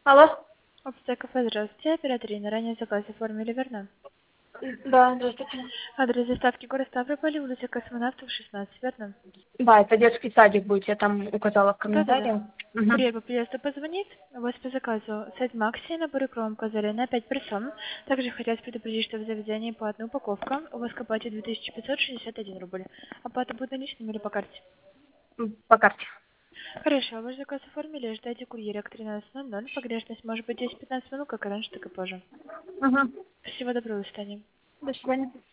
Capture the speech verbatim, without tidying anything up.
Алло? Общество кафе, здравствуйте. Оператор Инна, ранее заказ оформили, верно? Да, здравствуйте. Адрес доставки город Ставрополь, улица Космонавтов, шестнадцать, верно? Да, это детский садик будет, я там указала в Да-да-да. комментариях. Угу. Курьер по приезду позвонит. У вас по заказу сет Макси, набор икром козыря на пять персон. Также хотелось предупредить, что в заведении платная упаковка. У вас к оплате две тысячи пятьсот шестьдесят один рубль. Оплата будет наличными или по карте? М, По карте. Хорошо, ваш заказ оформили, ждайте курьера к тринадцати ноль ноль. Погрешность может быть десять-пятнадцать минут, как и раньше, так и позже. Угу. Всего доброго, до свидания. До свидания.